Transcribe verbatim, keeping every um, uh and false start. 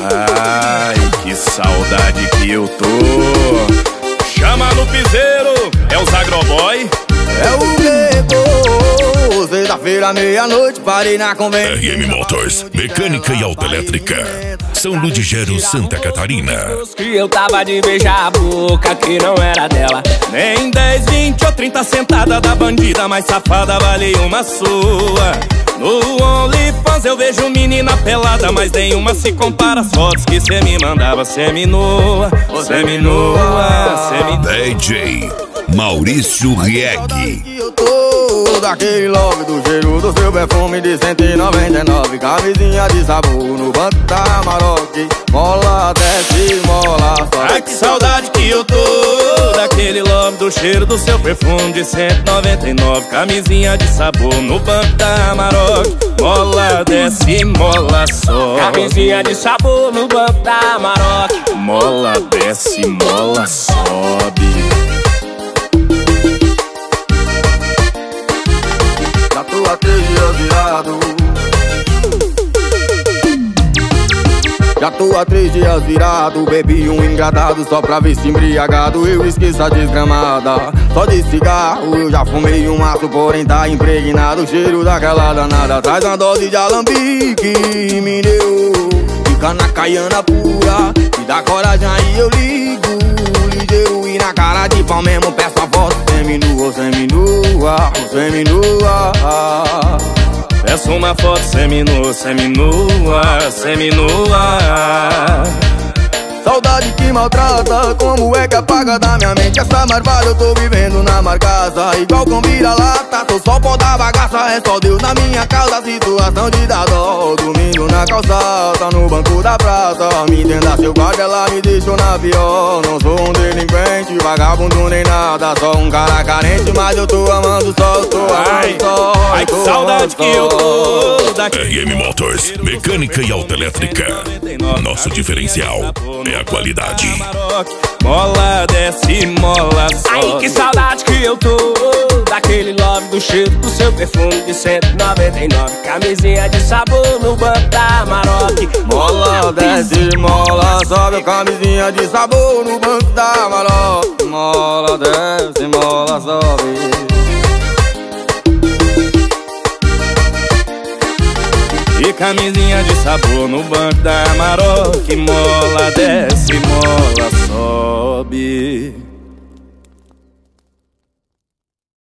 Ai, que saudade que eu tô. Chama no piseiro, é o Zagroboy. É o Bebo, sexta-feira, meia-noite, parei na convênia. R M Motors, mecânica e autoelétrica, São Ludgero, Santa Catarina. Que eu tava de beijar a boca que não era dela. Nem dez, vinte ou trinta sentada da bandida mais safada vale uma sua. No OnlyFans eu vejo menina pelada, mas nenhuma se compara às fotos que cê me mandava semi-nua, semi-nua, semi-nua. D J Maurício Rieg. Eu tô daquele love do cheiro do seu perfume de cento e noventa e nove. Camisinha de sabor no banco da Maroc. Mola, desce, mola, sobe. Ai, que saudade que eu tô daquele love do cheiro do seu perfume de cento e noventa e nove. Camisinha de sabor no banco da Maroc. Mola, desce, mola, sobe. Camisinha de sabor no banco da Maroc. Mola, desce, mola, sobe. Já tô há três dias virado. Já tô há três dias virado. Bebi um engradado só pra ver se embriagado eu esqueço a desgramada. Só de cigarro eu já fumei um maço, porém tá impregnado o cheiro daquela danada. Traz uma dose de alambique, me deu. Fica na caiana pura, me dá coragem aí eu ligo. Ligeiro e na cara de pau mesmo peço a foto. Seminua, seminua, seminua. Peço uma foto seminua, seminua, seminua. Saudade que maltrata, como é que apaga da minha mente essa marvada? Eu tô vivendo na marcaça, igual com vira-lata. Tô só pó da bagaça, é só Deus na minha causa. Situação de dar dó, domingo na calçada, no banco da praça. Me entenda seu guarda, ela me deixou na pior. Não sou um delinquente, vagabundo nem nada, só um cara carente, mas eu tô amando só, eu tô amando só. Ai, que saudade que eu tô daquele R M Motors, mecânica e autoelétrica. Nosso diferencial é a qualidade. Mola, desce, mola, sobe. Ai, que saudade que eu tô daquele love do cheiro do seu perfume de cento e noventa e nove. Camisinha de sabor no banco da Maroc. Mola, desce, mola, sobe. Camisinha de sabor no banco da Maroc. Mola, desce, mola, sobe. E camisinha de sabor no banco da Maroc. Mola, desce, mola, sobe.